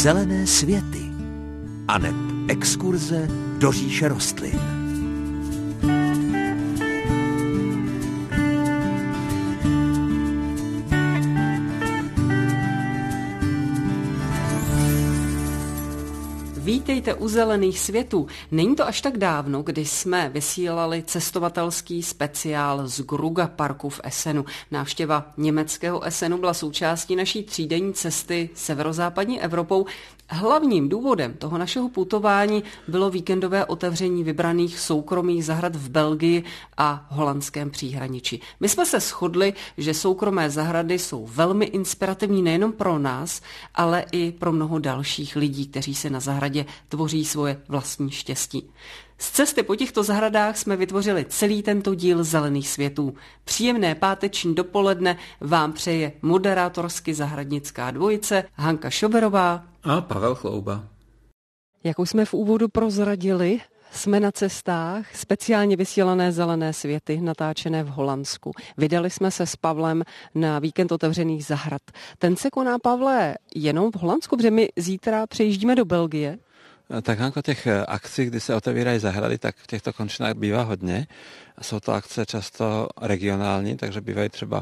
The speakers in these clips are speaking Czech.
Zelené světy aneb exkurze do říše rostlin. Vítejte u Zelených světů. Není to až tak dávno, kdy jsme vysílali cestovatelský speciál z Gruga parku v Essenu. Návštěva německého Essenu byla součástí naší třídenní cesty severozápadní Evropou. Hlavním důvodem toho našeho putování bylo víkendové otevření vybraných soukromých zahrad v Belgii a holandském příhraničí. My jsme se shodli, že soukromé zahrady jsou velmi inspirativní nejenom pro nás, ale i pro mnoho dalších lidí, kteří se na zahradě tvoří svoje vlastní štěstí. Z cesty po těchto zahradách jsme vytvořili celý tento díl Zelených světů. Příjemné páteční dopoledne vám přeje moderátorsky zahradnická dvojice Hanka Šoberová a Pavel Chlouba. Jak už jsme v úvodu prozradili, jsme na cestách speciálně vysílané Zelené světy, natáčené v Holandsku. Vydali jsme se s Pavlem na víkend otevřených zahrad. Ten se koná, Pavle, jenom v Holandsku, protože my zítra přejíždíme do Belgie. Tak Hanko, těch akcí, kdy se otevírají zahrady, tak v těchto končinách bývá hodně. Jsou to akce často regionální, takže bývají třeba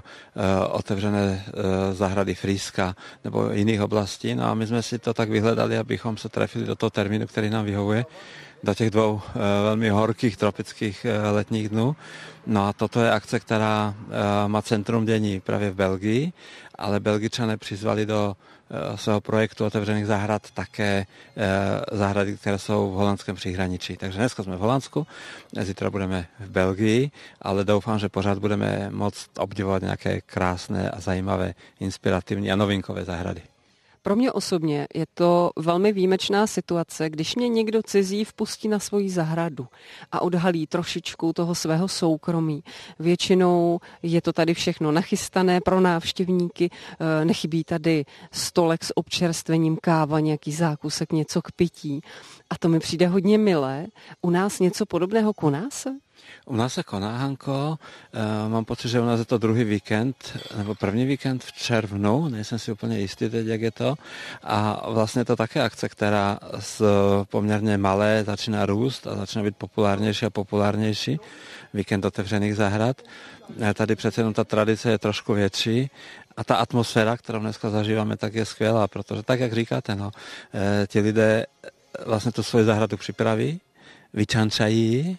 otevřené zahrady Frýska nebo jiných oblastí. No a my jsme si to tak vyhledali, abychom se trefili do toho termínu, který nám vyhovuje, do těch dvou velmi horkých tropických letních dnů. No a toto je akce, která má centrum dění právě v Belgii, ale Belgičané přizvali do svého projektu otevřených zahrad také zahrady, které jsou v holandském příhraničí. Takže dneska jsme v Holandsku, zítra budeme v Belgii, ale doufám, že pořád budeme moct obdivovat nějaké krásné a zajímavé, inspirativní a novinkové zahrady. Pro mě osobně je to velmi výjimečná situace, když mě někdo cizí vpustí na svoji zahradu a odhalí trošičku toho svého soukromí. Většinou je to tady všechno nachystané pro návštěvníky, nechybí tady stolek s občerstvením, káva, nějaký zákusek, něco k pití. A to mi přijde hodně milé. U nás něco podobného koná se? U nás se koná, Hanko, mám pocit, že u nás je to druhý víkend, nebo první víkend v červnu, nejsem si úplně jistý teď, jak je to. A vlastně je to také akce, která z poměrně malé začíná růst a začíná být populárnější a populárnější. Víkend otevřených zahrad. Tady přece jenom ta tradice je trošku větší a ta atmosféra, kterou dneska zažíváme, tak je skvělá, protože tak, jak říkáte, ti lidé vlastně tu svoji zahradu připraví, vyčančají ji,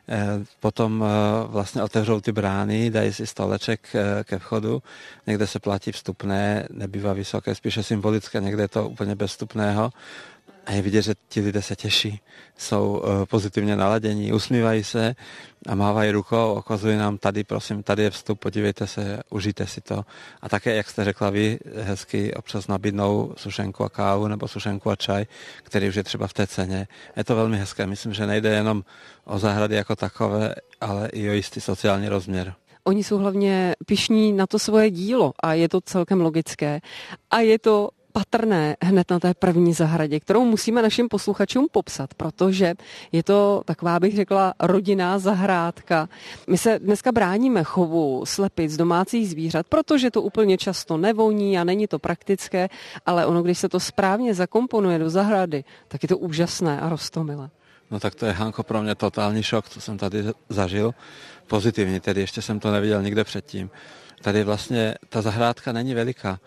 potom vlastně otevřou ty brány, dají si stoleček ke vchodu, někde se platí vstupné, nebývá vysoké, spíše symbolické, někde je to úplně bez vstupného. A je vidět, že ti lidé se těší, jsou pozitivně naladění, usmívají se a mávají rukou, ukazují nám tady, prosím, tady je vstup, podívejte se, užijte si to. A také, jak jste řekla vy, hezky občas nabídnou sušenku a kávu nebo sušenku a čaj, který už je třeba v té ceně. Je to velmi hezké, myslím, že nejde jenom o zahrady jako takové, ale i o jistý sociální rozměr. Oni jsou hlavně pyšní na to svoje dílo a je to celkem logické. A je to patrné hned na té první zahradě, kterou musíme našim posluchačům popsat, protože je to taková, bych řekla, rodinná zahrádka. My se dneska bráníme chovu slepic domácích zvířat, protože to úplně často nevoní a není to praktické, ale ono, když se to správně zakomponuje do zahrady, tak je to úžasné a roztomilé. No tak to je, Hanko, pro mě totální šok, co jsem tady zažil. Pozitivně, tedy ještě jsem to neviděl nikde předtím. Tady vlastně ta zahrádka není veliká.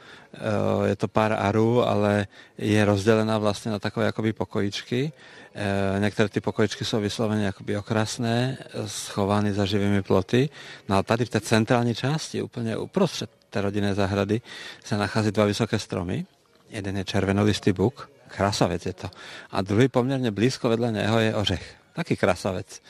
Je to pár arů, ale je rozdělena vlastně na takové jakoby pokojičky. Některé ty pokojičky jsou vysloveně jakoby okrasné, schovány za živými ploty. No a tady v té centrální části, úplně uprostřed té rodinné zahrady, se nachází dva vysoké stromy. Jeden je červenolistý buk, krásavec je to. A druhý poměrně blízko vedle něho je ořech. Taky krásavec.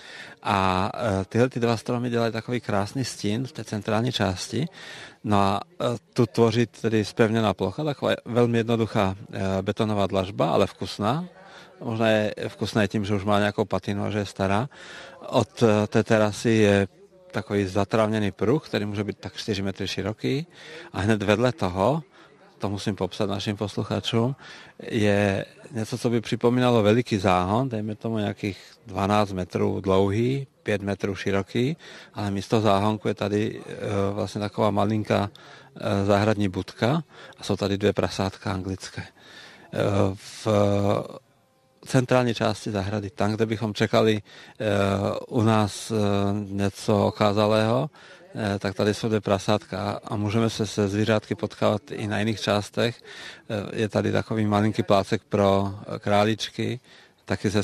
A tyhle ty dva stromy dělají takový krásný stín v té centrální části. No a tu tvoří tedy zpevněná plocha, taková velmi jednoduchá betonová dlažba, ale vkusná. Možná je vkusná tím, že už má nějakou patinu a že je stará. Od té terasy je takový zatravněný pruh, který může být tak 4 metry široký. A hned vedle toho, to musím popsat našim posluchačům, je něco, co by připomínalo veliký záhon, dejme tomu nějakých 12 metrů dlouhý, 5 metrů široký, ale místo záhonku je tady vlastně taková malinká zahradní budka a jsou tady 2 prasátka anglické. v centrální části zahrady, tam, kde bychom čekali u nás něco okázalého, tak tady jsou dvě prasátka a můžeme se zvířátky potkávat i na jiných částech. Je tady takový malinký plácek pro králičky, taky s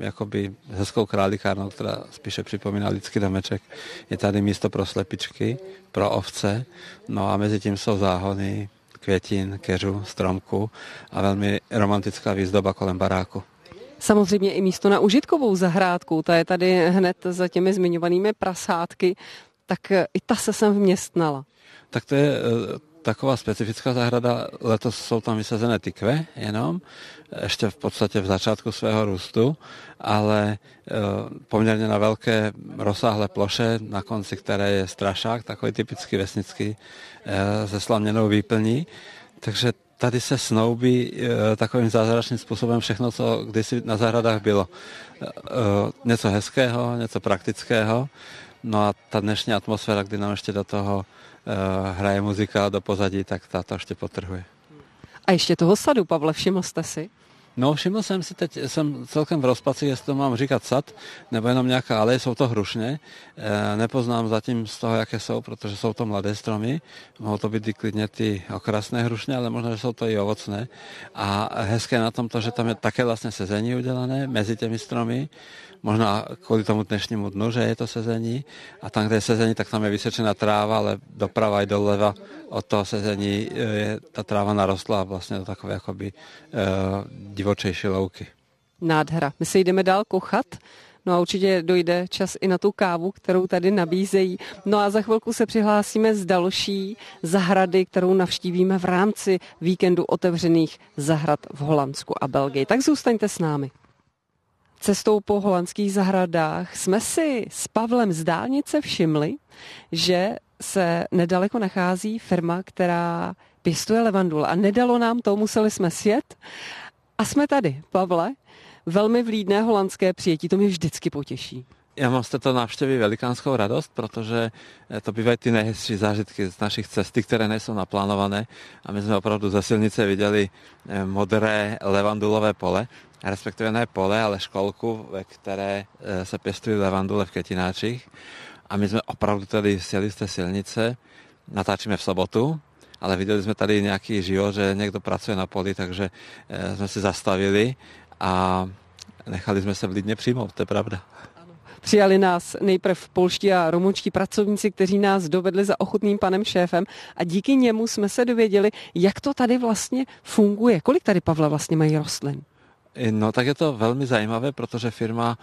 hezkou králikárnou, která spíše připomíná lidský domeček. Je tady místo pro slepičky, pro ovce, no a mezi tím jsou záhony květin, keřu, stromku a velmi romantická výzdoba kolem baráku. Samozřejmě i místo na užitkovou zahrádku, ta je tady hned za těmi zmiňovanými prasátky, tak i ta se sem vměstnala. Tak to je taková specifická zahrada, letos jsou tam vysazené tykve jenom, ještě v podstatě v začátku svého růstu, ale poměrně na velké rozsáhlé ploše, na konci které je strašák, takový typický vesnický se slaměnou výplní, takže tady se snoubí takovým zázračným způsobem všechno, co kdysi na zahradách bylo. Něco hezkého, něco praktického. No a ta dnešní atmosféra, kdy nám ještě do toho hraje muzika do pozadí, tak ta to ještě potrhuje. A ještě toho sadu, Pavle, všiml jste si? No, všiml jsem si teď, jsem celkem v rozpaci, jestli to mám říkat sad, nebo jenom nějaká alej, jsou to hrušně. Nepoznám zatím z toho, jaké jsou, protože jsou to mladé stromy. Mohou to být i klidně ty okrasné hrušně, ale možná, že jsou to i ovocné. A hezké na tom to, že tam je také vlastně sezení udělané mezi těmi stromy. Možná kvůli tomu dnešnímu dnu, že je to sezení. A tam, kde je sezení, tak tam je vysečená tráva, ale doprava i doleva od toho sezení je ta tráva narostla vlastně do takové jakoby divočejší louky. Nádhera. My se jdeme dál kochat. No a určitě dojde čas i na tu kávu, kterou tady nabízejí. No a za chvilku se přihlásíme z další zahrady, kterou navštívíme v rámci víkendu otevřených zahrad v Holandsku a Belgii. Tak zůstaňte s námi. Cestou po holandských zahradách jsme si s Pavlem z dálnice všimli, že se nedaleko nachází firma, která pěstuje levandule. A nedalo nám to, museli jsme sjet. A jsme tady, Pavle. Velmi vlídné holandské přijetí, to mě vždycky potěší. Já mám z této návštěvy velikánskou radost, protože to bývají ty nejhezčí zážitky z našich cesty, které nejsou naplánované. A my jsme opravdu ze silnice viděli modré levandulové pole, respektive ne pole, ale školku, ve které se pěstují levandule v Květináčích. A my jsme opravdu tady sjeli z té silnice, natáčíme v sobotu, ale viděli jsme tady nějaký život, že někdo pracuje na poli, takže jsme si zastavili a nechali jsme se vlídně přijmout, to je pravda. Přijali nás nejprv polští a rumunští pracovníci, kteří nás dovedli za ochotným panem šéfem a díky němu jsme se dověděli, jak to tady vlastně funguje. Kolik tady, Pavle, vlastně mají rostlin? No tak je to velmi zajímavé, protože firma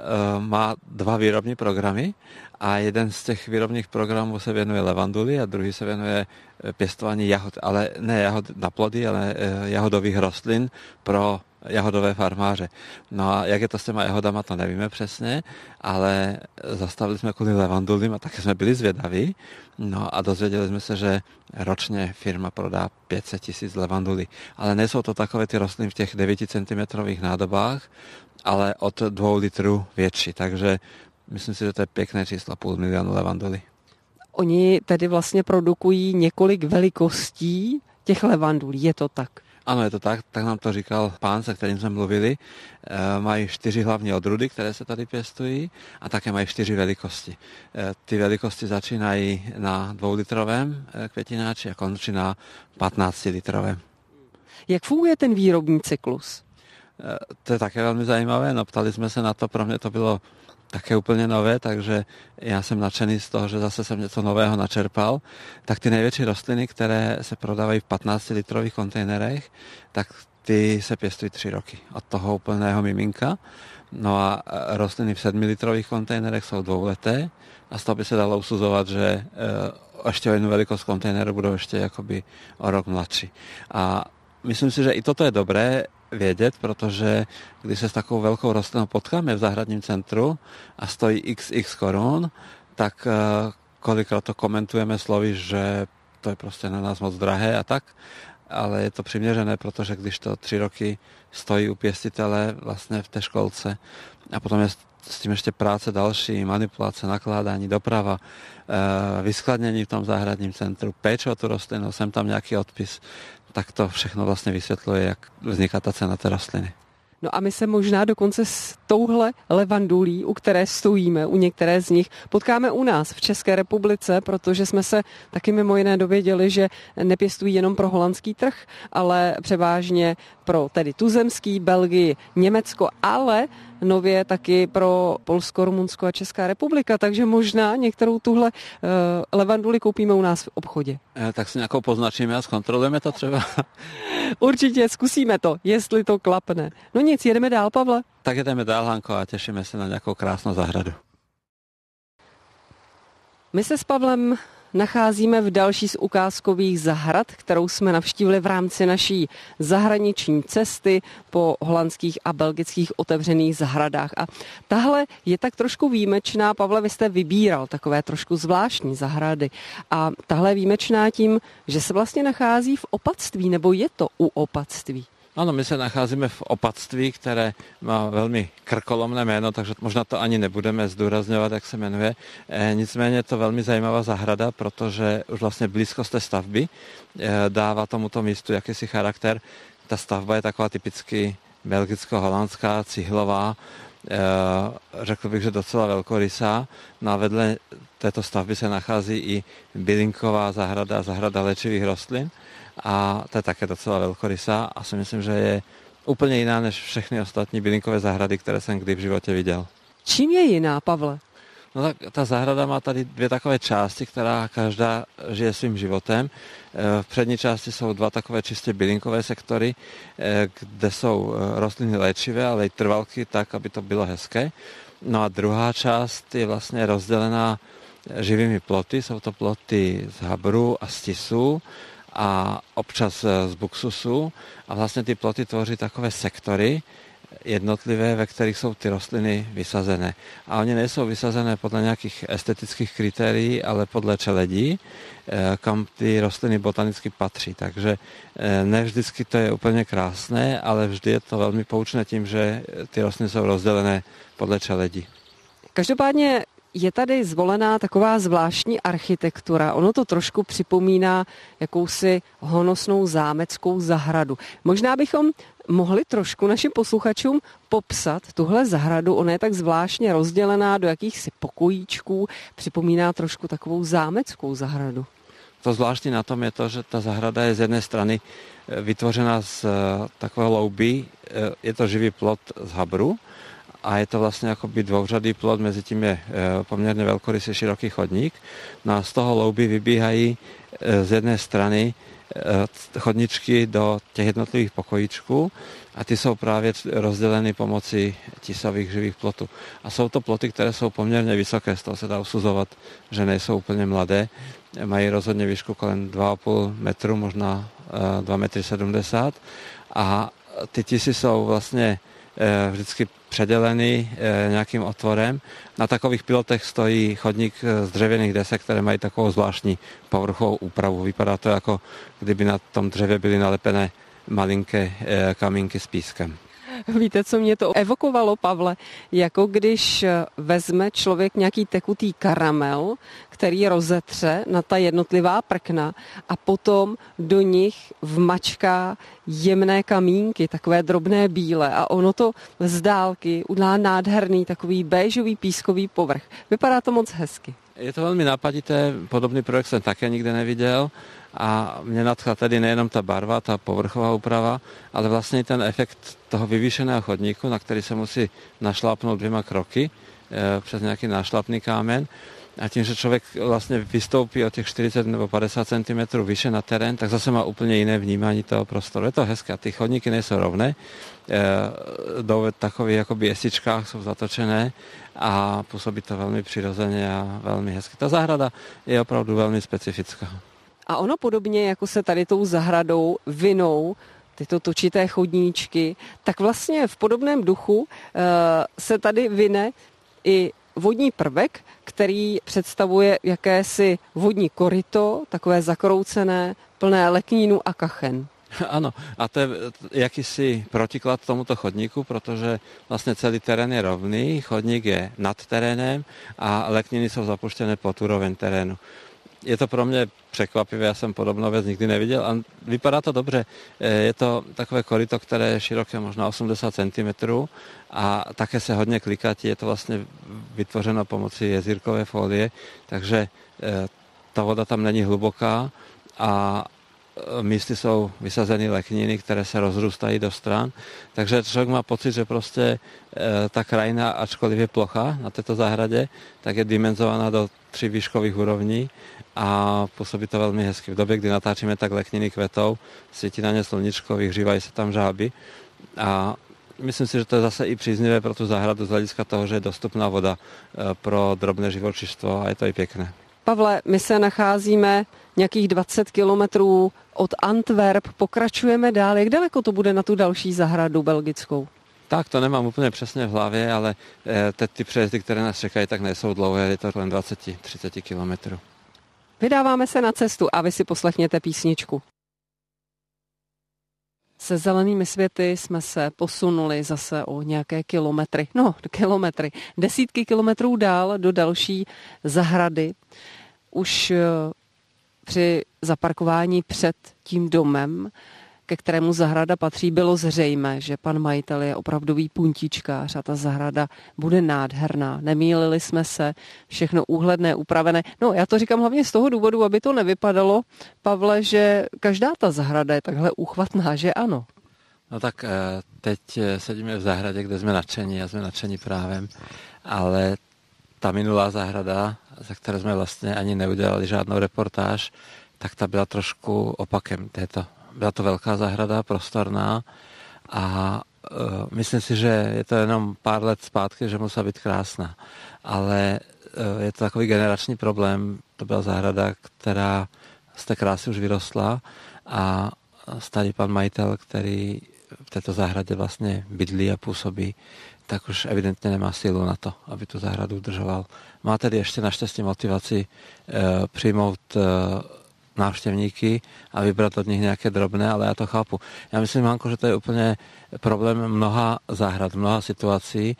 má 2 výrobní programy a jeden z těch výrobních programů se věnuje levanduli a druhý se věnuje pěstování jahod, ale ne jahod na plody, ale jahodových rostlin pro jahodové farmáře. No a jak je to s těma jahodama, to nevíme přesně, ale zastavili jsme kvůli levandulím a také jsme byli zvědaví. No a dozvěděli jsme se, že ročně firma prodá 500 000 levandulí. Ale nejsou to takové ty rostliny v těch 9 cm nádobách, ale od 2 litrů větší. Takže myslím si, že to je pěkné číslo, 500 000 levandulí. Oni tedy vlastně produkují několik velikostí těch levandulí, je to tak? Ano, je to tak nám to říkal pán, se kterým jsme mluvili. Mají 4 hlavní odrůdy, které se tady pěstují a také mají 4 velikosti. Ty velikosti začínají na 2litrovém květináči a končí na 15litrovém. Jak funguje ten výrobní cyklus? To je také velmi zajímavé, no ptali jsme se na to, pro mě to bylo také úplně nové, takže já jsem nadšený z toho, že zase jsem něco nového načerpal. Tak ty největší rostliny, které se prodávají v 15litrových kontejnerech, tak ty se pěstují 3 roky. Od toho úplného miminka. No a rostliny v 7litrových kontejnerech jsou 2leté a z toho by se dalo usuzovat, že ještě o jednu velikost kontejneru budou ještě jakoby o rok mladší. A myslím si, že i toto je dobré vědět, protože když se s takovou velkou rostlinou potkáme v zahradním centru a stojí XX korun, tak kolikrát to komentujeme slovy, že to je prostě na nás moc drahé a tak, ale je to přiměřené, protože když to 3 roky stojí u pěstitele vlastně v té školce a potom je s tím ještě práce další, manipulace, nakládání, doprava, vyskladnění v tom zahradním centru, péče o tu rostlinu, sem tam nějaký odpis, tak to všechno vlastně vysvětluje, jak vzniká ta cena té rostliny. No a my se možná dokonce s touhle levandulí, u které stojíme, u některé z nich, potkáme u nás v České republice, protože jsme se taky mimo jiné dověděli, že nepěstují jenom pro holandský trh, ale převážně pro tedy tuzemský, Belgii, Německo, ale nově taky pro Polsko, Rumunsko a Česká republika, takže možná některou tuhle levanduli koupíme u nás v obchodě. Tak si nějakou poznačíme a zkontrolujeme to třeba. Určitě, zkusíme to, jestli to klapne. No nic, jedeme dál, Pavle? Tak jedeme dál, Hanko, a těšíme se na nějakou krásnou zahradu. My se s Pavlem nacházíme v další z ukázkových zahrad, kterou jsme navštívili v rámci naší zahraniční cesty po holandských a belgických otevřených zahradách. A tahle je tak trošku výjimečná. Pavle, vy jste vybíral takové trošku zvláštní zahrady. A tahle je výjimečná tím, že se vlastně nachází v opatství, nebo je to u opatství? Ano, my se nacházíme v opatství, které má velmi krkolomné jméno, takže možná to ani nebudeme zdůrazňovat, jak se jmenuje. Nicméně je to velmi zajímavá zahrada, protože už vlastně blízkost té stavby dává tomuto místu jakýsi charakter. Ta stavba je taková typicky belgicko-holandská, cihlová, řekl bych, že docela velkorysá. No a vedle této stavby se nachází i bylinková zahrada, zahrada léčivých rostlin. A to je také docela velkorysá a si myslím, že je úplně jiná než všechny ostatní bylinkové zahrady, které jsem kdy v životě viděl. Čím je jiná, Pavle? No tak ta zahrada má tady dvě takové části, která každá žije svým životem. V přední části jsou dva takové čistě bylinkové sektory, kde jsou rostliny léčivé, ale i trvalky tak, aby to bylo hezké. No a druhá část je vlastně rozdělená živými ploty. Jsou to ploty z habru a z tisu a občas z buksusu. A vlastně ty ploty tvoří takové sektory jednotlivé, ve kterých jsou ty rostliny vysazené. A oni nejsou vysazené podle nějakých estetických kritérií, ale podle čeledí, kam ty rostliny botanicky patří. Takže ne vždycky to je úplně krásné, ale vždy je to velmi poučné tím, že ty rostliny jsou rozdělené podle čeledí. Každopádně je tady zvolená taková zvláštní architektura. Ono to trošku připomíná jakousi honosnou zámeckou zahradu. Možná bychom mohli trošku našim posluchačům popsat tuhle zahradu. Ona je tak zvláštně rozdělená do jakýchsi pokojíčků. Připomíná trošku takovou zámeckou zahradu. To zvláštní na tom je to, že ta zahrada je z jedné strany vytvořena z takového louby. Je to živý plot z habru. A je to vlastně jakoby dvouřadý plot, mezi tím je poměrně velkorysý široký chodník. No a z toho louby vybíhají z jedné strany chodničky do těch jednotlivých pokojíčků a ty jsou právě rozděleny pomocí tisových živých plotů. A jsou to ploty, které jsou poměrně vysoké, z toho se dá usuzovat, že nejsou úplně mladé. Mají rozhodně výšku kolem 2,5 metru, možná 2,70 m. A ty tisy jsou vlastně vždycky předělený nějakým otvorem. Na takových pilotech stojí chodník z dřevěných desek, které mají takovou zvláštní povrchovou úpravu. Vypadá to, jako kdyby na tom dřevě byly nalepené malinké kamínky s pískem. Víte, co mě to evokovalo, Pavle? Jako když vezme člověk nějaký tekutý karamel, který rozetře na ta jednotlivá prkna a potom do nich vmačká jemné kamínky, takové drobné bílé a ono to z dálky udělá nádherný takový béžový pískový povrch. Vypadá to moc hezky. Je to velmi nápadité, podobný projekt jsem také nikde neviděl a mě nadchla tedy nejenom ta barva, ta povrchová úprava, ale vlastně ten efekt toho vyvýšeného chodníku, na který se musí našlápnout 2 kroky přes nějaký nášlapný kámen. A tím, že člověk vlastně vystoupí o těch 40 nebo 50 cm výše na terén, tak zase má úplně jiné vnímání toho prostoru. Je to hezké, ty chodníky nejsou rovné, do takových jakoby jesičkách jsou zatočené a působí to velmi přirozeně a velmi hezky. Ta zahrada je opravdu velmi specifická. A ono podobně, jako se tady tou zahradou vinou tyto točité chodníčky, tak vlastně v podobném duchu se tady vine i vodní prvek, který představuje jakési vodní koryto, takové zakroucené, plné leknínů a kachen. Ano, a to je jakýsi protiklad tomuto chodníku, protože vlastně celý terén je rovný, chodník je nad terénem a lekniny jsou zapuštěné pod úroveň terénu. je to pro mě překvapivé, já jsem podobnou věc nikdy neviděl a vypadá to dobře. Je to takové koryto, které je široké možná 80 cm a také se hodně klikatí, je to vlastně vytvořeno pomocí jezírkové folie, takže ta voda tam není hluboká a místy jsou vysazeny lekniny, které se rozrůstají do stran, takže člověk má pocit, že prostě ta krajina, ačkoliv je plocha na této zahradě, tak je dimenzovaná do 3 výškových úrovní a působí to velmi hezky. V době, kdy natáčíme, tak lekniny kvetou, svítí na ně sluníčko, vyhřívají se tam žáby a myslím si, že to je zase i příznivé pro tu zahradu z hlediska toho, že je dostupná voda pro drobné živočištvo a je to i pěkné. Pavle, my se nacházíme nějakých 20 kilometrů od Antwerp, pokračujeme dál. Jak daleko to bude na tu další zahradu belgickou? Tak, to nemám úplně přesně v hlavě, ale ty přejezdy, které nás čekají, tak nejsou dlouhé, je to len 20-30 kilometrů. Vydáváme se na cestu a vy si poslechněte písničku. Se zelenými světy jsme se posunuli zase o nějaké kilometry, desítky kilometrů dál do další zahrady. Už při zaparkování před tím domem, ke kterému zahrada patří, bylo zřejmé, že pan majitel je opravdový puntíčkář a ta zahrada bude nádherná. Nemýlili jsme se, všechno úhledné, upravené. No, já to říkám hlavně z toho důvodu, aby to nevypadalo, Pavle, že každá ta zahrada je takhle úchvatná, že ano? No tak teď sedíme v zahradě, kde jsme nadšení a jsme nadšení právem, ale ta minulá zahrada, za které jsme vlastně ani neudělali žádnou reportáž, tak ta byla trošku opakem této. Byla to velká zahrada, prostorná a myslím si, že je to jenom pár let zpátky, že musela být krásná. Ale je to takový generační problém. To byla zahrada, která z té krásy už vyrostla a starý pan majitel, který v této zahradě vlastně bydlí a působí, tak už evidentně nemá sílu na to, aby tu zahradu udržoval. Má tedy ještě naštěstí motivaci přijmout návštěvníky a vybrat od nich nějaké drobné, ale já to chápu. Já myslím, Hanko, že to je úplně problém mnoha zahrad, mnoha situací,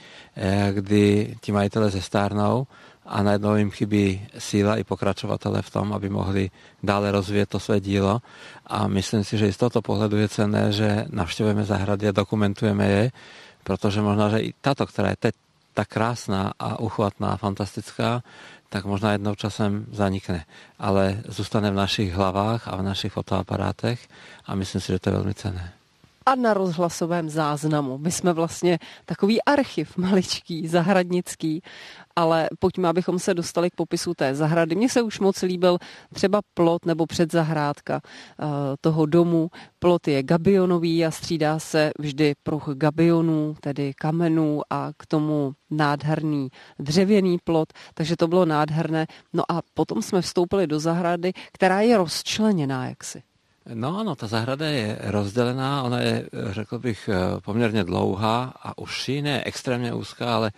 kdy ti majitele zestárnou a najednou jim chybí síla i pokračovatele v tom, aby mohli dále rozvíjet to své dílo. A myslím si, že i z tohoto pohledu je cenné, že navštěvujeme zahrady a dokumentujeme je, protože možná, že i tato, která je teď tak krásná a uchvatná, fantastická, tak možná jednou časem zanikne. Ale zůstane v našich hlavách a v našich fotoaparátech a myslím si, že to je velmi cenné. A na rozhlasovém záznamu. My jsme vlastně takový archiv maličký, zahradnický, ale pojďme, abychom se dostali k popisu té zahrady. Mně se už moc líbil třeba plot nebo předzahrádka toho domu. Plot je gabionový a střídá se vždy pruh gabionů, tedy kamenů a k tomu nádherný dřevěný plot, takže to bylo nádherné. No a potom jsme vstoupili do zahrady, která je rozčleněná jaksi. No ano, ta zahrada je rozdělená, ona je, řekl bych, poměrně dlouhá a užší, ne extrémně úzká, ale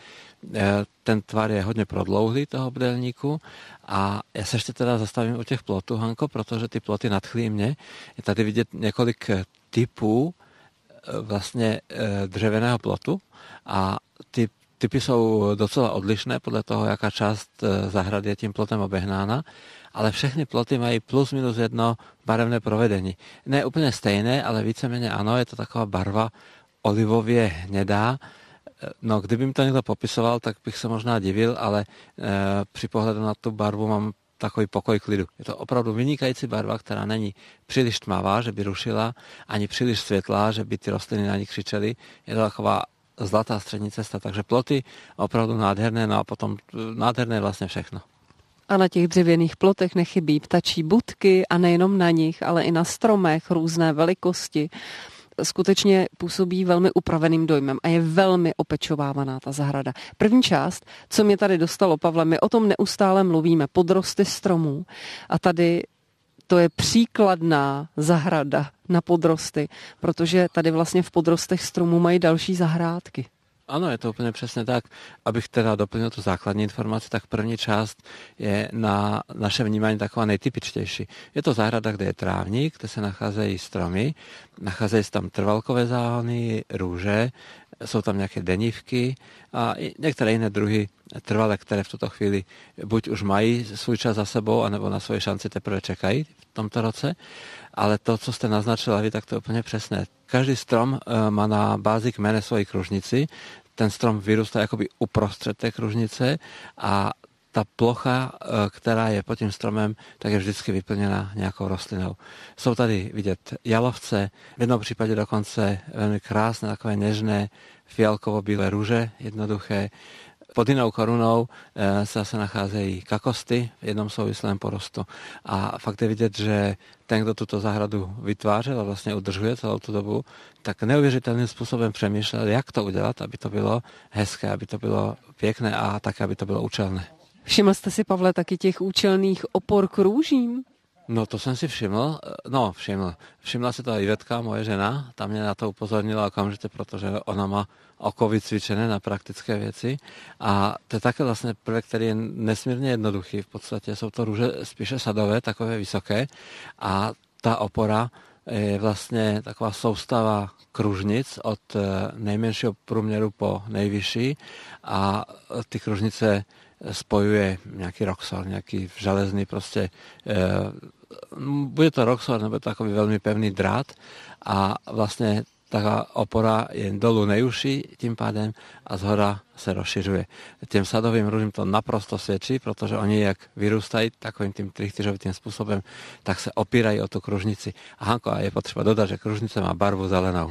ten tvar je hodně prodlouhlý toho obdélníku a já se ještě teda zastavím u těch plotů, Hanko, protože ty ploty nadchlí mě. Je tady vidět několik typů vlastně dřevěného plotu a ty typy jsou docela odlišné podle toho, jaká část zahrady je tím plotem obehnána, ale všechny ploty mají plus minus jedno barevné provedení. Ne úplně stejné, ale víceméně ano, je to taková barva olivově hnědá. No, kdyby mi to někdo popisoval, tak bych se možná divil, ale při pohledu na tu barvu mám takový pokoj klidu. Je to opravdu vynikající barva, která není příliš tmavá, že by rušila, ani příliš světlá, že by ty rostliny na ní křičely. Je to taková zlatá střední cesta, takže ploty opravdu nádherné, no a potom nádherné vlastně všechno. A na těch dřevěných plotech nechybí ptačí budky a nejenom na nich, ale i na stromech různé velikosti. Skutečně působí velmi upraveným dojmem a je velmi opečovávaná ta zahrada. První část, co mě tady dostalo, Pavle, my o tom neustále mluvíme, podrosty stromů a tady to je příkladná zahrada na podrosty, protože tady vlastně v podrostech stromů mají další zahrádky. Ano, je to úplně přesně tak. Abych teda doplnil tu základní informaci, tak první část je na naše vnímání taková nejtypičtější. Je to zahrada, kde je trávník, kde se nacházejí stromy, nacházejí se tam trvalkové záhony, růže, jsou tam nějaké denívky a i některé jiné druhy trvalé, které v tuto chvíli buď už mají svůj čas za sebou, anebo na svoje šanci teprve čekají v tomto roce. Ale to, co jste naznačila vy, tak to je úplně přesné. Každý strom má na bázi kmene svoji kružnici. Ten strom vyrůstá jakoby uprostřed té kružnice a ta plocha, která je pod tím stromem, tak je vždycky vyplněna nějakou rostlinou. Jsou tady vidět jalovce, v jednom případě dokonce velmi krásné, takové nežné, fialkovo-bílé růže, jednoduché. Pod jinou korunou se zase nacházejí kakosty v jednom souvislém porostu. A fakt je vidět, že ten, kdo tuto zahradu vytvářel a vlastně udržuje celou tu dobu, tak neuvěřitelným způsobem přemýšlel, jak to udělat, aby to bylo hezké, aby to bylo pěkné a tak, aby to bylo účelné. Všiml jste si, Pavle, taky těch účelných opor k růžím? No to jsem si všiml. Všimla si to Ivetka, moje žena, ta mě na to upozornila okamžitě, protože ona má oko vycvičené na praktické věci a to je také vlastně prvek, který je nesmírně jednoduchý. V podstatě jsou to růže spíše sadové, takové vysoké a ta opora je vlastně taková soustava kružnic od nejmenšího průměru po nejvyšší a ty kružnice spojuje nějaký roxor, nějaký železný prostě, bude to roxor, nebo to takový velmi pevný drát a vlastně ta opora je dolů nejužší tím pádem a zhora se rozšiřuje. Těm sadovým růžím to naprosto svědčí, protože oni jak vyrůstají takovým tím trichtyřovitým způsobem, tak se opírají o tu kružnici. A Hanko, a je potřeba dodat, že kružnice má barvu zelenou.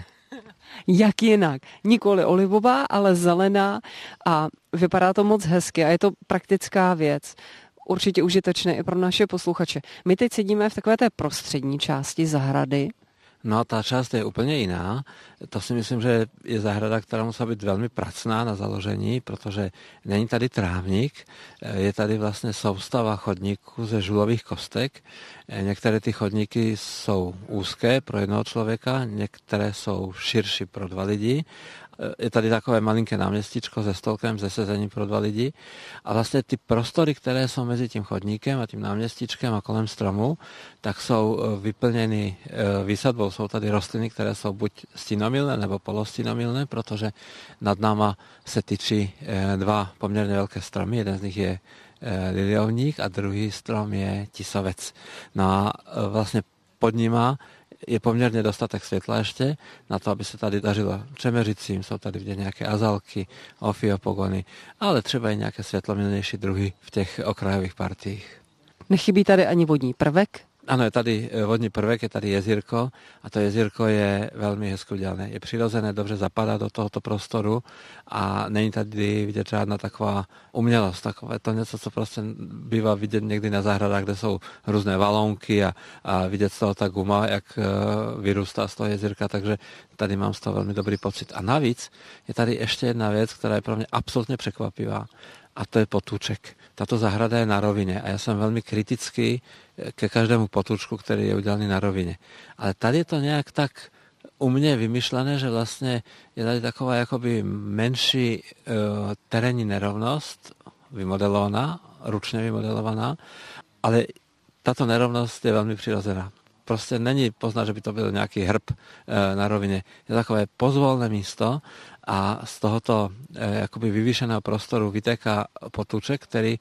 Jak jinak? Nikoli olivová, ale zelená a vypadá to moc hezky a je to praktická věc. Určitě užitečné i pro naše posluchače. My teď sedíme v takové té prostřední části zahrady. No, ta část je úplně jiná. To si myslím, že je zahrada, která musí být velmi pracná na založení, protože není tady trávník, je tady vlastně soustava chodníků ze žulových kostek. Některé ty chodníky jsou úzké pro jednoho člověka, některé jsou širší pro 2 lidi. Je tady takové malinké náměstíčko se stolkem, se sezením pro 2 lidi. A vlastně ty prostory, které jsou mezi tím chodníkem a tím náměstíčkem a kolem stromu, tak jsou vyplněny výsadbou. Jsou tady rostliny, které jsou buď stínomilné nebo polostínomilné, protože nad náma se tyčí 2 poměrně velké stromy. Jeden z nich je liliovník a druhý strom je tisovec. No a vlastně pod nima je poměrně dostatek světla ještě na to, aby se tady dařilo čemeřicím, jsou tady vidět nějaké azalky, ofiopogony, ale třeba i nějaké světlomilnější druhy v těch okrajových partiích. Nechybí tady ani vodní prvek? Ano, je tady vodní prvek, je tady jezírko a to jezírko je velmi hezky udělané. Je přirozené, dobře zapadá do tohoto prostoru a není tady vidět žádná taková umělost. Takové to něco, co prostě bývá vidět někdy na zahradách, kde jsou různé valonky a vidět z toho ta guma, jak vyrůstá z toho jezírka, takže tady mám z toho velmi dobrý pocit. A navíc je tady ještě jedna věc, která je pro mě absolutně překvapivá. A to je potůček. Tato zahrada je na rovině a já jsem velmi kritický ke každému potůčku, který je udělaný na rovině. Ale tady je to nějak tak u mě vymyšlené, že vlastně je tady taková jakoby menší terénní nerovnost, vymodelovaná, ručně vymodelovaná, ale tato nerovnost je velmi přirozená. Prostě není poznat, že by to byl nějaký hrb na rovině. Je takové pozvolné místo a z tohoto jakoby vyvýšeného prostoru vytéká potůček, který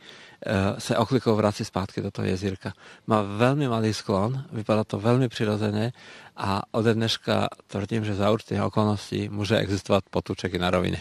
se oklikou vrací zpátky do toho jezírka. Má velmi malý sklon, vypadá to velmi přirozeně a ode dneška tvrdím, že za určitých okolností může existovat potůček i na rovině.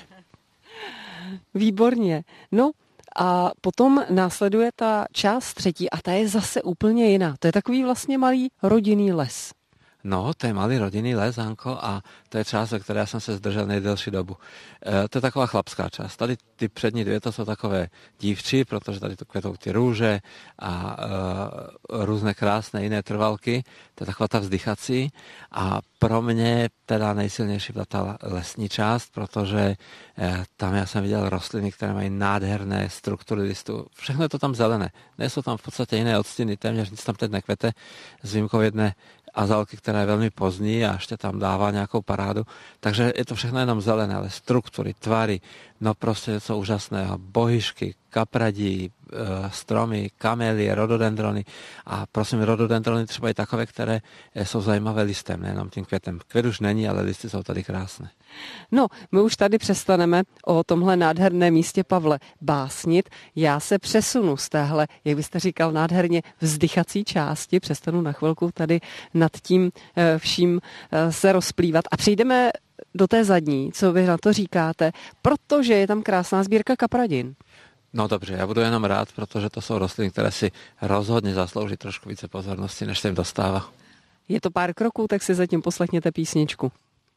Výborně. No a potom následuje ta část třetí a ta je zase úplně jiná. To je takový vlastně malý rodinný les. No, to je malý rodinný les, Hanko, a to je část, ve které jsem se zdržel nejdelší dobu. To je taková chlapská část. Tady ty přední 2 to jsou takové dívčí, protože tady to kvetou ty růže a různé krásné jiné trvalky. To je taková ta vzdychací a pro mě teda nejsilnější byla ta lesní část, protože tam já jsem viděl rostliny, které mají nádherné struktury listů. Všechno je to tam zelené. Nejsou tam v podstatě jiné odstíny, téměř nic tam teď nekvete, s výjimkou jedné azalky, která je velmi pozdní a ještě tam dává nějakou parádu. Takže je to všechno jenom zelené, ale struktury, tvary, no prostě něco úžasného. Bohyšky, kapradí, stromy, kamelie, rododendrony a prosím, rododendrony třeba i takové, které jsou zajímavé listem, nejenom tím květem. Květ už není, ale listy jsou tady krásné. No, my už tady přestaneme o tomhle nádherném místě, Pavle, básnit. Já se přesunu z téhle, jak byste říkal, nádherně vzdychací části, přestanu na chvilku tady nad tím vším se rozplývat a přijdeme do té zadní, co vy na to říkáte, protože je tam krásná sbírka kapradin. No dobře, já budu jenom rád, protože to jsou rostliny, které si rozhodně zaslouží trošku více pozornosti, než se jim dostává. Je to pár kroků, tak si zatím poslechněte písničku.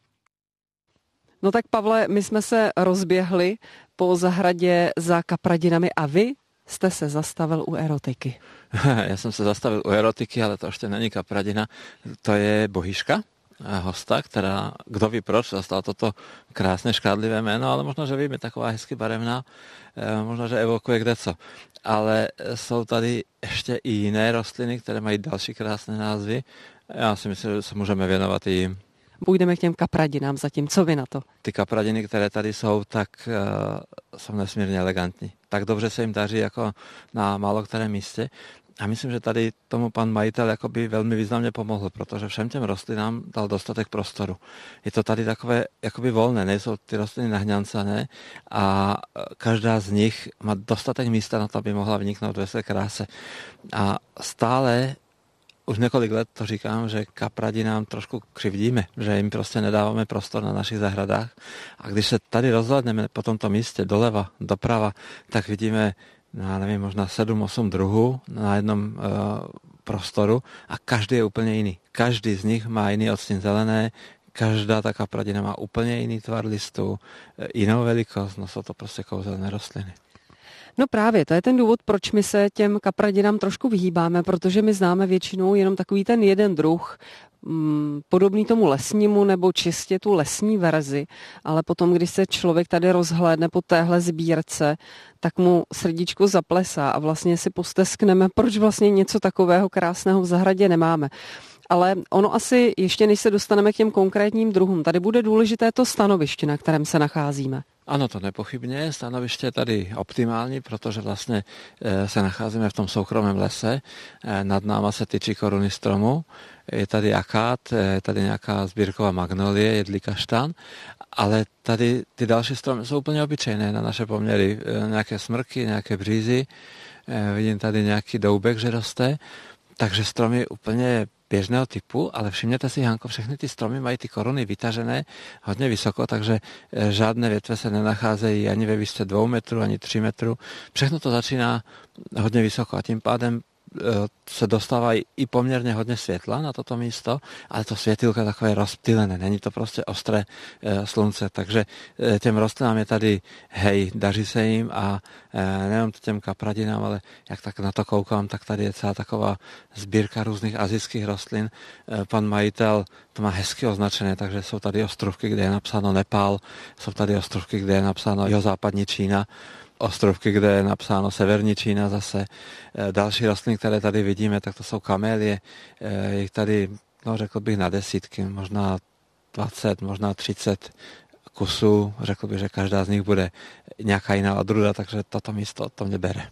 No tak Pavle, my jsme se rozběhli po zahradě za kapradinami a vy jste se zastavil u erotiky. Já jsem se zastavil u erotiky, ale to ještě není kapradina, to je bohyška, hosta, která, kdo ví proč, dostala toto krásné škádlivé jméno, ale možná, že vím, je taková hezky barevná, možná, že evokuje kdeco. Ale jsou tady ještě i jiné rostliny, které mají další krásné názvy. Já si myslím, že se můžeme věnovat i jim. Půjdeme k těm kapradinám zatím. Co vy na to? Ty kapradiny, které tady jsou, tak jsou nesmírně elegantní. Tak dobře se jim daří jako na málo kterém místě. A myslím, že tady tomu pan majitel jakoby velmi významně pomohl, protože všem těm rostlinám dal dostatek prostoru. Je to tady takové jakoby volné, nejsou ty rostliny nahňancané a každá z nich má dostatek místa na to, aby mohla vniknout ve své kráse. A stále už několik let to říkám, že kapradinám trošku křivdíme, že jim prostě nedáváme prostor na našich zahradách. A když se tady rozhlédneme po tomto místě doleva, doprava, tak vidíme, já nevím, možná 7-8 druhů na jednom prostoru a každý je úplně jiný. Každý z nich má jiný odstín zelené, každá ta kapradina má úplně jiný tvar listů, jinou velikost, no jsou to prostě kouzelné rostliny. No právě, to je ten důvod, proč my se těm kapradinám trošku vyhýbáme, protože my známe většinou jenom takový ten jeden druh, podobný tomu lesnímu nebo čistě tu lesní verzi, ale potom, když se člověk tady rozhlédne po téhle sbírce, tak mu srdíčko zaplesá a vlastně si posteskneme, proč vlastně něco takového krásného v zahradě nemáme. Ale ono asi, ještě než se dostaneme k těm konkrétním druhům, tady bude důležité to stanoviště, na kterém se nacházíme. Ano, to nepochybně. Stanoviště je tady optimální, protože vlastně se nacházíme v tom soukromém lese. Nad náma se tyčí koruny stromu. Je tady akát, je tady nějaká sbírková magnolie, jedlí kaštán, ale tady ty další stromy jsou úplně obyčejné na naše poměry. Nějaké smrky, nějaké břízy, vidím tady nějaký doubek, že roste, takže stromy úplně běžného typu, ale všimněte si, Hanko, všechny ty stromy mají ty koruny vytažené hodně vysoko, takže žádné větve se nenacházejí ani ve výšce 2 metrů, ani 3 metrů. Všechno to začíná hodně vysoko a tím pádem se dostává i poměrně hodně světla na toto místo, ale to světilko je takové rozptýlené, není to prostě ostré slunce, takže těm rostlinám je tady hej, daří se jim a nejenom těm kapradinám, ale jak tak na to koukám, tak tady je celá taková sbírka různých asijských rostlin. Pan majitel to má hezky označené, takže jsou tady ostrovky, kde je napsáno Nepál, jsou tady ostrovky, kde je napsáno jihozápadní Čína, ostrovky, kde je napsáno severní Čína zase. Další rostliny, které tady vidíme, tak to jsou kamélie. Je tady, no, řekl bych, na desítky, možná 20, možná 30 kusů. Řekl bych, že každá z nich bude nějaká jiná odrůda, takže toto místo to mě bere.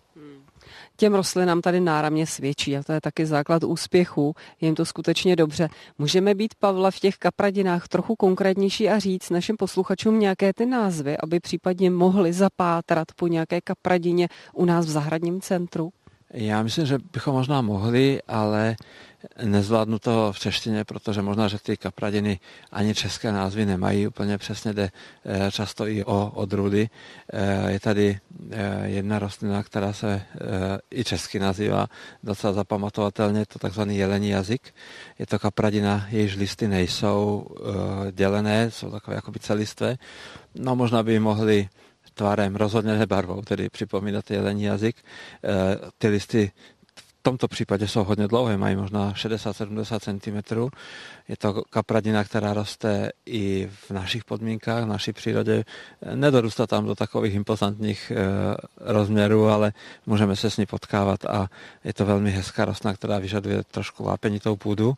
Těm rostlinám tady náramně svědčí a to je taky základ úspěchu, je jim to skutečně dobře. Můžeme být, Pavle, v těch kapradinách trochu konkrétnější a říct našim posluchačům nějaké ty názvy, aby případně mohli zapátrat po nějaké kapradině u nás v zahradním centru? Já myslím, že bychom možná mohli, ale nezvládnu to v češtině, protože možná, že ty kapradiny ani české názvy nemají. Úplně přesně jde často i o odrůdy. Je tady jedna rostlina, která se i česky nazývá docela zapamatovatelně, to takzvaný jelení jazyk. Je to kapradina, jejíž listy nejsou dělené, jsou takové jakoby celistvé. No možná by mohli tvarem, rozhodně ne barvou, tedy připomínat jelení jazyk. Ty listy v tomto případě jsou hodně dlouhé, mají možná 60-70 cm. Je to kapradina, která roste i v našich podmínkách, v naší přírodě. Nedorůstá tam do takových impozantních rozměrů, ale můžeme se s ní potkávat a je to velmi hezká rostlina, která vyžaduje trošku vápenitou půdu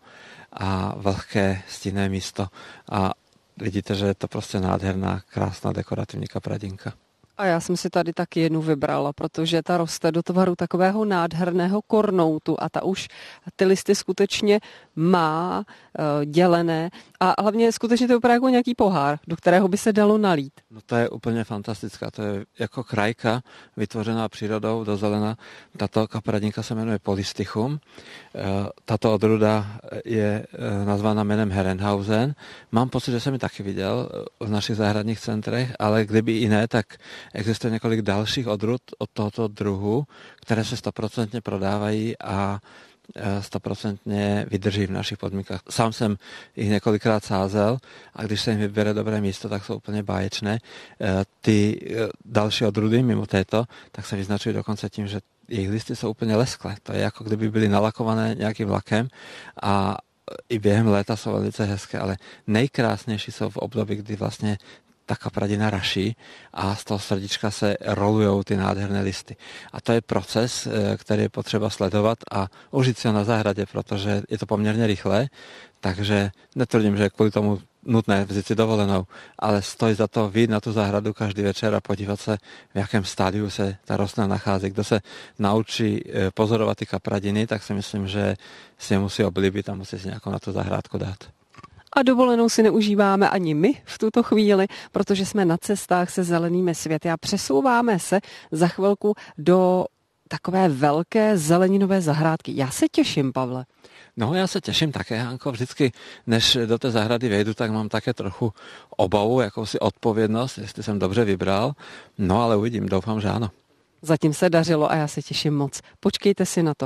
a vlhké stinné místo. A vidíte, že je to prostě nádherná, krásná dekorativní kapradinka. A já jsem si tady taky jednu vybrala, protože ta roste do tvaru takového nádherného kornoutu a ta už ty listy skutečně má dělené a hlavně skutečně to vypadá jako nějaký pohár, do kterého by se dalo nalít. No to je úplně fantastická, to je jako krajka vytvořená přírodou do zelena. Tato kapradinka se jmenuje Polystichum. Tato odrůda je nazvána jménem Herrenhausen. Mám pocit, že jsem ji taky viděl v našich zahradních centrech, ale kdyby i ne, tak existuje několik dalších odrůd od tohoto druhu, které se 100% prodávají a 100% vydrží v našich podmínkách. Sám jsem jich několikrát sázel a když se jim vybere dobré místo, tak jsou úplně báječné. Ty další odrůdy mimo této, tak se vyznačují dokonce tím, že jejich listy jsou úplně lesklé. To je jako kdyby byly nalakované nějakým lakem a i během léta jsou velice hezké, ale nejkrásnější jsou v období, kdy vlastně ta kapradina raší a z toho srdíčka se rolujou ty nádherné listy. A to je proces, který je potřeba sledovat a užít si ho na zahradě, protože je to poměrně rychlé, takže netvrdím, že je kvůli tomu nutné vzít si dovolenou, ale stojí za to vyjít na tu zahradu každý večer a podívat se, v jakém stádiu se ta rostlina nachází. Kdo se naučí pozorovat ty kapradiny, tak si myslím, že si je musí oblíbit a musí si nějakou na tu zahrádku dát. A dovolenou si neužíváme ani my v tuto chvíli, protože jsme na cestách se zelenými světy a přesouváme se za chvilku do takové velké zeleninové zahrádky. Já se těším, Pavle. No, já se těším také, Hanko. Vždycky, než do té zahrady vejdu, tak mám také trochu obavu, jakousi odpovědnost, jestli jsem dobře vybral. No, ale uvidím, doufám, že ano. Zatím se dařilo a já se těším moc. Počkejte si na to.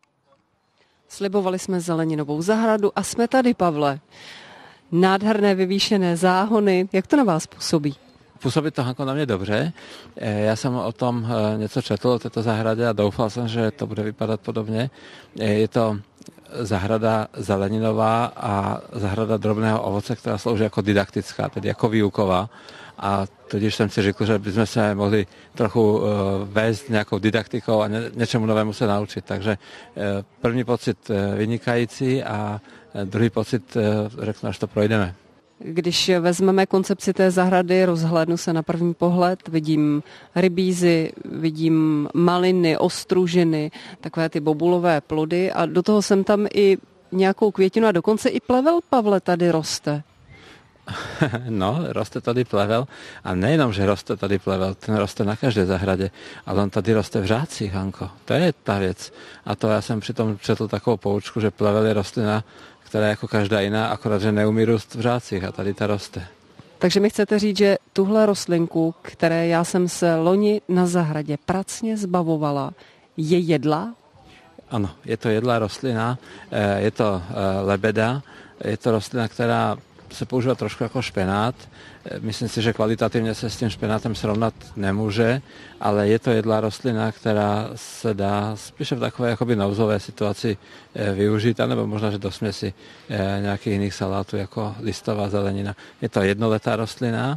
Slibovali jsme zeleninovou zahradu a jsme tady, Pavle. Nádherné vyvýšené záhony. Jak to na vás působí? Působí to, Hanko, na mě dobře. Já jsem o tom něco četl o této zahradě a doufal jsem, že to bude vypadat podobně. Je to zahrada zeleninová a zahrada drobného ovoce, která slouží jako didaktická, tedy jako výuková. A tudíž jsem si řekl, že bychom se mohli trochu vést nějakou didaktikou a něčemu novému se naučit. Takže první pocit vynikající a druhý pocit, řeknu, až to projdeme. Když vezmeme koncepci té zahrady, rozhlédnu se na první pohled, vidím rybízy, vidím maliny, ostružiny, takové ty bobulové plody a do toho jsem tam i nějakou květinu a dokonce i plevel, Pavle, tady roste. No, roste tady plevel a nejenom, že roste tady plevel, ten roste na každé zahradě, ale on tady roste v řádcích, Hanko. To je ta věc. A to já jsem přitom četl takovou poučku, že plevel je rostlina, která je jako každá jiná, akorát, že neumí růst v řádcích a tady ta roste. Takže mi chcete říct, že tuhle rostlinku, které já jsem se loni na zahradě pracně zbavovala, je jedla? Ano, je to jedlá rostlina, je to lebeda, je to rostlina, která se používá trošku jako špenát. Myslím si, že kvalitativně se s tím špenátem srovnat nemůže, ale je to jedlá rostlina, která se dá spíše v takové jakoby nouzové situaci využít, anebo možná, že do směsi nějakých jiných salátů jako listová zelenina. Je to jednoletá rostlina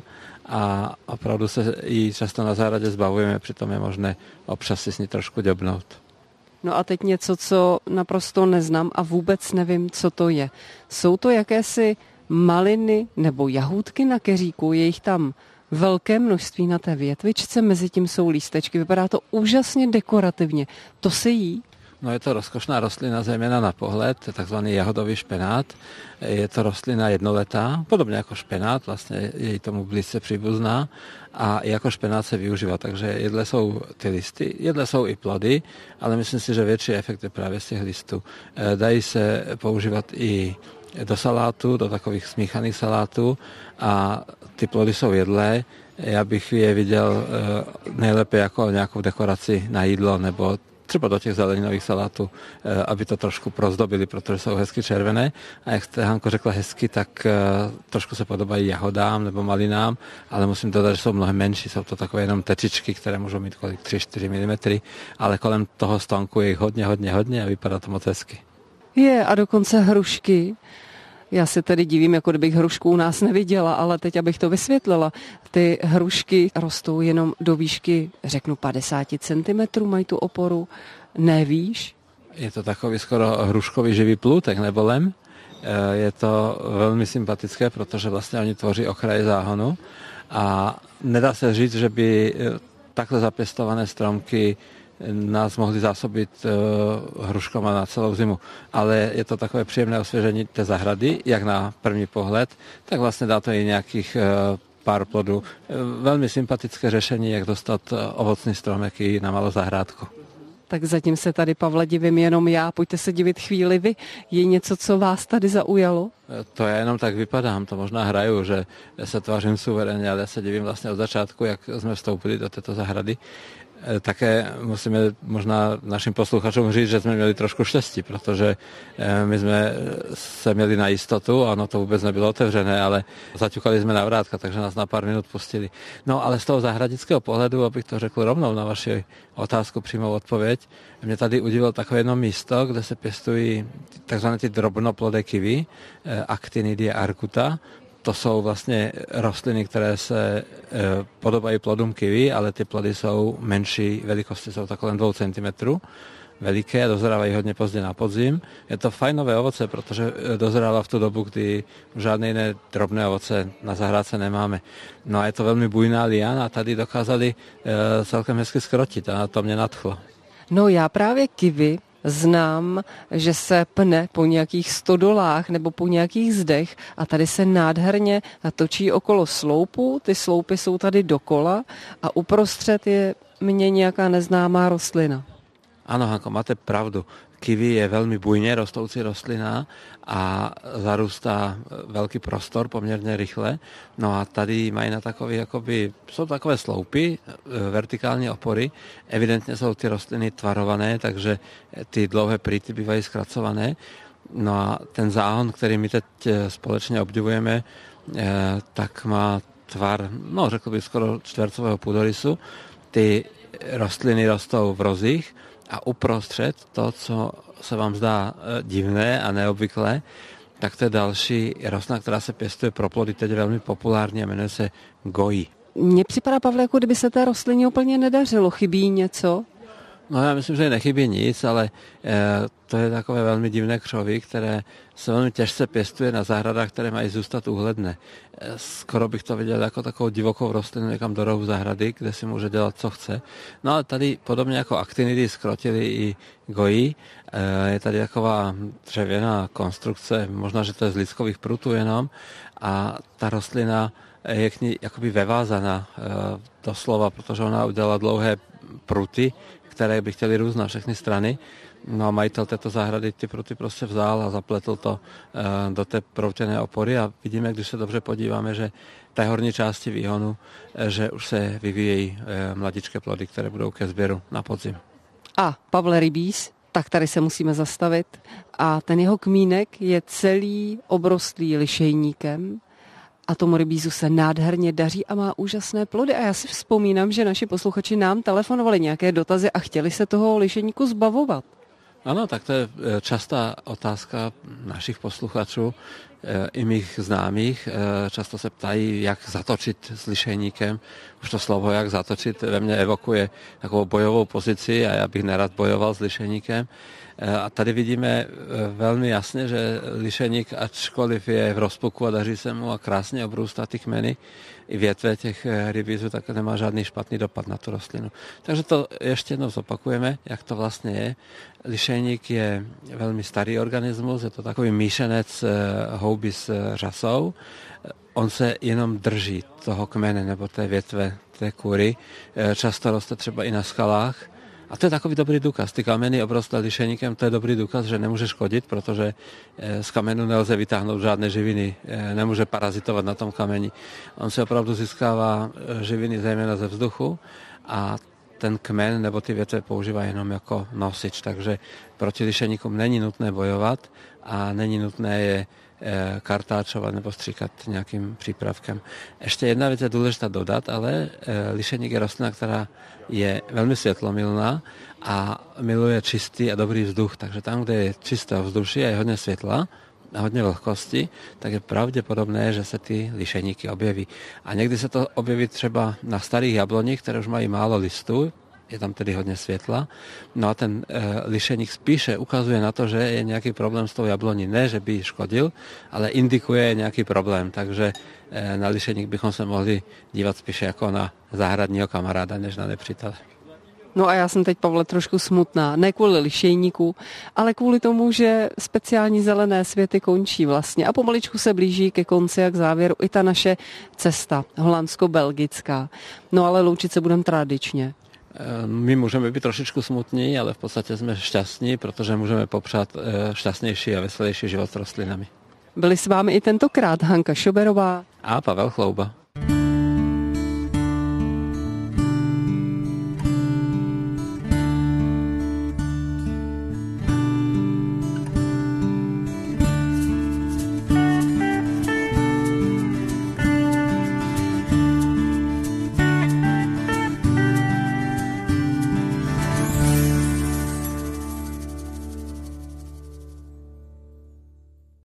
a opravdu se jí často na zahradě zbavujeme, přitom je možné občas si s ní trošku ďobnout. No a teď něco, co naprosto neznám a vůbec nevím, co to je. Jsou to jakési maliny nebo jahůdky na keříku, je jich tam velké množství na té větvičce, mezi tím jsou lístečky, vypadá to úžasně dekorativně. To se jí? No, je to rozkošná rostlina, zejména na pohled, takzvaný jahodový špenát. Je to rostlina jednoletá, podobně jako špenát, vlastně je jí tomu blízce příbuzná a jako špenát se využívá, takže jedle jsou ty listy, jedle jsou i plody, ale myslím si, že větší efekt je právě z těch listů. Dají se používat i do salátu, do takových smíchaných salátů a ty plody jsou jedlé. Já bych je viděl nejlépe jako nějakou dekoraci na jídlo nebo třeba do těch zeleninových salátů, aby to trošku prozdobili, protože jsou hezky červené. A jak jste, Hanko, řekla hezky, tak trošku se podobají jahodám nebo malinám, ale musím dodat, že jsou mnohem menší. Jsou to takové jenom tečičky, které můžou mít kolik 3-4 mm, ale kolem toho stonku je jich hodně a vypadá to moc hezky. Je, a dokonce hrušky. Já se tedy divím, jako kdybych hrušku u nás neviděla, ale teď, abych to vysvětlila. Ty hrušky rostou jenom do výšky, řeknu, 50 cm, mají tu oporu. Nevíš? Je to takový skoro hruškový živý plůtek nebo lem. Je to velmi sympatické, protože vlastně oni tvoří okraj záhonu A nedá se říct, že by takhle zapěstované stromky nás mohli zásobit hruškama na celou zimu. Ale je to takové příjemné osvěžení té zahrady, jak na první pohled, tak vlastně dá to i nějakých pár plodů. Velmi sympatické řešení, jak dostat ovocný stromek i na malou zahrádku. Tak zatím se tady, Pavle, divím jenom já. Pojďte se divit chvíli vy. Je něco, co vás tady zaujalo? To já jenom tak vypadám, to možná hraju, že se tvářím suverénně, ale já se divím vlastně od začátku, jak jsme vstoupili do této zahrady. Také musíme možná našim posluchačům říct, že jsme měli trošku štěstí, protože my jsme se měli na jistotu, ono to vůbec nebylo otevřené, ale zaťukali jsme na vrátka, takže nás na pár minut pustili. No ale z toho zahradického pohledu, abych to řekl rovnou na vaši otázku, přímou odpověď, mě tady udivilo takové jedno místo, kde se pěstují takzvané ty drobnoplodé kiwi, Actinidia arcuta. To jsou vlastně rostliny, které se podobají plodům kiwi, ale ty plody jsou menší velikosti, jsou tak kolem 2 cm veliké a dozrávají hodně pozdě na podzim. Je to fajnové ovoce, protože dozrála v tu dobu, kdy žádné jiné drobné ovoce na zahrádce nemáme. No a je to velmi bujná liana a tady dokázali celkem hezky skrotit a to mě nadchlo. No já právě kiwi znám, že se pne po nějakých stodolách nebo po nějakých zdech a tady se nádherně točí okolo sloupu, ty sloupy jsou tady dokola a uprostřed je mně nějaká neznámá rostlina. Ano, Hanko, máte pravdu. Kiwi je velmi bujně rostoucí rostlina a zarůstá velký prostor poměrně rychle. No a tady mají na takový, jsou takové sloupy, vertikální opory. Evidentně jsou ty rostliny tvarované, takže ty dlouhé prýty bývají zkracované. No a ten záhon, který my teď společně obdivujeme, tak má tvar, řekl bych skoro čtvercového půdorysu. Ty rostliny rostou v rozích a uprostřed to, co se vám zdá divné a neobvyklé, tak to je další rostlina, která se pěstuje pro plody, teď je velmi populární a jmenuje se goji. Mně připadá, Pavle, jako kdyby se té rostlině úplně nedařilo. Chybí něco? No já myslím, že nechybí nic, ale to je takové velmi divné křoví, které se velmi těžce pěstuje na zahradách, které mají zůstat úhledné. Skoro bych to viděl jako takovou divokou rostlinu někam do rohu zahrady, kde si může dělat, co chce. No ale tady podobně jako Actinidy zkrotili i goji. Je tady taková dřevěná konstrukce, možná, že to je z lidských prutů jenom, a ta rostlina je k ní jakoby vevázaná doslova, protože ona udělala dlouhé pruty, které by chtěli růst na všechny strany. No a majitel této zahrady ty pruty prostě vzal a zapletl to do té proutěné opory a vidíme, když se dobře podíváme, že té horní části výhonu, že už se vyvíjejí mladičké plody, které budou ke sběru na podzim. A Pavle Rybíz, tak tady se musíme zastavit. A ten jeho kmínek je celý obrostlý lišejníkem. A tomu rybízu se nádherně daří a má úžasné plody. A já si vzpomínám, že naši posluchači nám telefonovali nějaké dotazy a chtěli se toho lišejníku zbavovat. Ano, tak to je častá otázka našich posluchačů i mých známých. Často se ptají, jak zatočit s lišejníkem. Už to slovo, jak zatočit, ve mně evokuje takovou bojovou pozici a já bych nerad bojoval s lišejníkem. A tady vidíme velmi jasně, že lišejník, ačkoliv je v rozpuku a daří se mu a krásně obrůstá ty kmeny i větve těch rybízů, tak nemá žádný špatný dopad na tu rostlinu. Takže to ještě jednou zopakujeme, jak to vlastně je. Lišejník je velmi starý organismus, je to takový míšenec houby s řasou. On se jenom drží toho kmene nebo té větve, té kůry. Často roste třeba i na skalách. A to je takový dobrý důkaz. Ty kameny obrostlé lišejníkem, to je dobrý důkaz, že nemůže škodit, protože z kamenu nelze vytáhnout žádné živiny, nemůže parazitovat na tom kameni. On se opravdu získává živiny zejména ze vzduchu a ten kmen nebo ty větve používá jenom jako nosič, takže proti lišejníkům není nutné bojovat a není nutné je kartáčovat nebo stříkat nějakým přípravkem. Ještě jedna věc je důležitá dodat, ale lišejník je rostlina, která je velmi světlomilná a miluje čistý a dobrý vzduch, takže tam, kde je čisté vzduší a je hodně světla a hodně vlhkosti, tak je pravděpodobné, že se ty lišejníky objeví. A někdy se to objeví třeba na starých jabloních, které už mají málo listů, je tam tedy hodně světla. No a ten lišejník spíše ukazuje na to, že je nějaký problém s tou jabloní. Ne, že by škodil, ale indikuje nějaký problém. Takže na lišejník bychom se mohli dívat spíše jako na zahradního kamaráda, než na nepřítele. No a já jsem teď, Pavle, trošku smutná. Ne kvůli lišejníku, ale kvůli tomu, že speciální zelené světy končí vlastně a pomaličku se blíží ke konci a k závěru i ta naše cesta holandsko-belgická. No ale loučit se budeme tradičně. My můžeme být trošičku smutní, ale v podstatě jsme šťastní, protože můžeme popřát šťastnější a veselější život s rostlinami. Byli s vámi i tentokrát Hanka Šoberová a Pavel Chlouba.